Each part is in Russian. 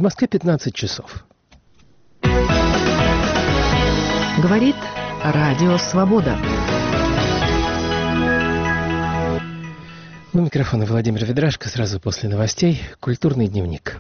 В Москве 15 часов. Говорит Радио Свобода. У микрофона Владимир Ведрашко. Сразу после новостей «Культурный дневник».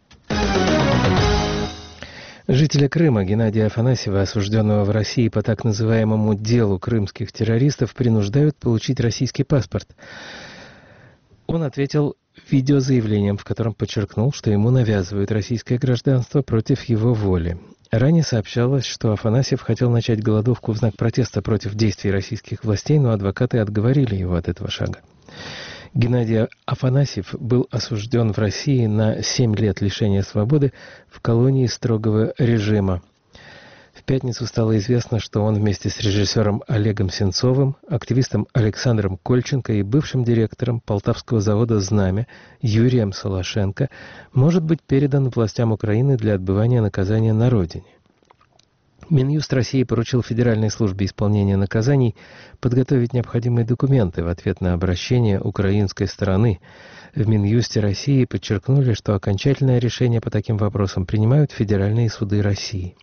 Жителя Крыма Геннадия Афанасьева, осужденного в России по так называемому делу крымских террористов, принуждают получить российский паспорт. Он ответил видеозаявлением, в котором подчеркнул, что ему навязывают российское гражданство против его воли. Ранее сообщалось, что Афанасьев хотел начать голодовку в знак протеста против действий российских властей, но адвокаты отговорили его от этого шага. Геннадий Афанасьев был осужден в России на 7 лет лишения свободы в колонии строгого режима. В пятницу стало известно, что он вместе с режиссером Олегом Сенцовым, активистом Александром Кольченко и бывшим директором полтавского завода «Знамя» Юрием Солошенко может быть передан властям Украины для отбывания наказания на родине. Минюст России поручил Федеральной службе исполнения наказаний подготовить необходимые документы в ответ на обращение украинской стороны. В Минюсте России подчеркнули, что окончательное решение по таким вопросам принимают федеральные суды России.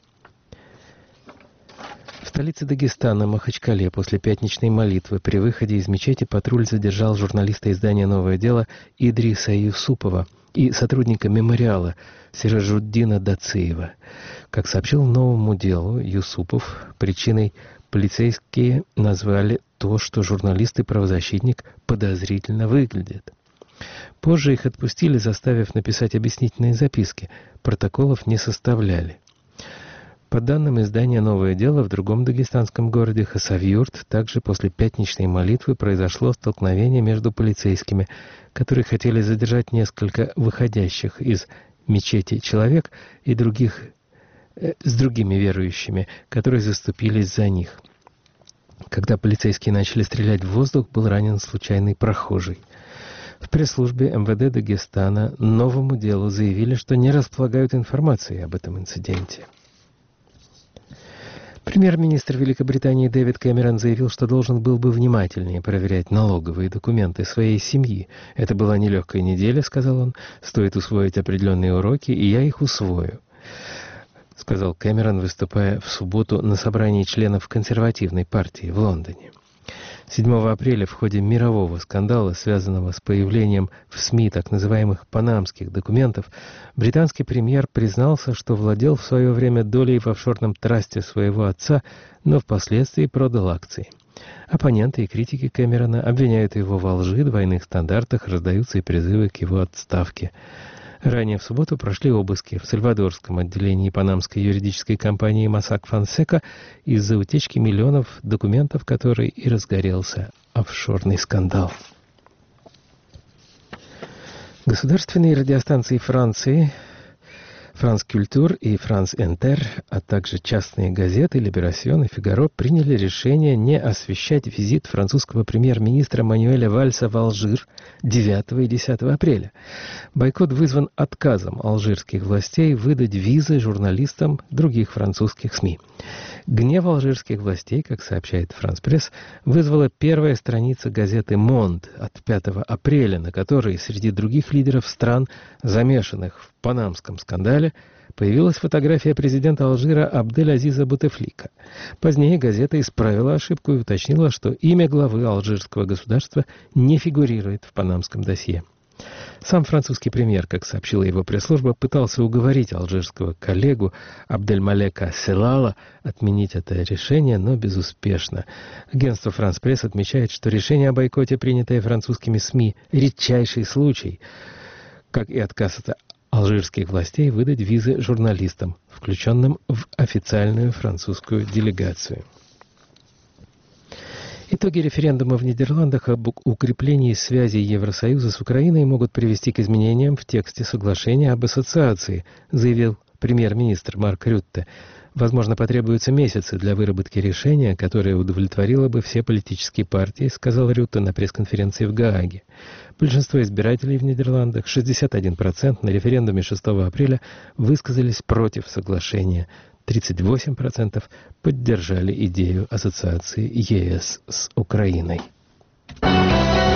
В столице Дагестана, Махачкале, после пятничной молитвы при выходе из мечети патруль задержал журналиста издания «Новое дело» Идриса Юсупова и сотрудника мемориала Сиражуддина Дациева. Как сообщил «Новому делу» Юсупов, причиной полицейские назвали то, что журналист и правозащитник подозрительно выглядят. Позже их отпустили, заставив написать объяснительные записки. Протоколов не составляли. По данным издания «Новое дело», в другом дагестанском городе Хасавюрт также после пятничной молитвы произошло столкновение между полицейскими, которые хотели задержать несколько выходящих из мечети человек и с другими верующими, которые заступились за них. Когда полицейские начали стрелять в воздух, был ранен случайный прохожий. В пресс-службе МВД Дагестана «Новому делу» заявили, что не располагают информацией об этом инциденте. Премьер-министр Великобритании Дэвид Кэмерон заявил, что должен был бы внимательнее проверять налоговые документы своей семьи. «Это была нелегкая неделя», — сказал он. «Стоит усвоить определенные уроки, и я их усвою», — сказал Кэмерон, выступая в субботу на собрании членов консервативной партии в Лондоне. 7 апреля в ходе мирового скандала, связанного с появлением в СМИ так называемых панамских документов, британский премьер признался, что владел в свое время долей в офшорном трасте своего отца, но впоследствии продал акции. Оппоненты и критики Кэмерона обвиняют его во лжи, двойных стандартах, раздаются и призывы к его отставке. Ранее в субботу прошли обыски в сальвадорском отделении панамской юридической компании Mossack Fonseca из-за утечки миллионов документов, которой и разгорелся офшорный скандал. Государственные радиостанции Франции «Франс Культур» и «Франс Интер», а также частные газеты «Либерасьон» и «Фигаро» приняли решение не освещать визит французского премьер-министра Мануэля Вальса в Алжир 9 и 10 апреля. Бойкот вызван отказом алжирских властей выдать визы журналистам других французских СМИ. Гнев алжирских властей, как сообщает «Франс Пресс», вызвала первая страница газеты «Монд» от 5 апреля, на которой среди других лидеров стран, замешанных в панамском скандале, появилась фотография президента Алжира Абдель-Азиза Бутефлика. Позднее газета исправила ошибку и уточнила, что имя главы алжирского государства не фигурирует в панамском досье. Сам французский премьер, как сообщила его пресс-служба, пытался уговорить алжирского коллегу Абдельмалека Селала отменить это решение, но безуспешно. Агентство «Франс Пресс» отмечает, что решение о бойкоте, принятое французскими СМИ, редчайший случай, как и отказ от алжирских властей выдать визы журналистам, включенным в официальную французскую делегацию. Итоги референдума в Нидерландах об укреплении связей Евросоюза с Украиной могут привести к изменениям в тексте соглашения об ассоциации, заявил премьер-министр Марк Рютте. Возможно, потребуются месяцы для выработки решения, которое удовлетворило бы все политические партии, сказал Рютте на пресс-конференции в Гааге. Большинство избирателей в Нидерландах, 61%, на референдуме 6 апреля высказались против соглашения. 38% поддержали идею ассоциации ЕС с Украиной.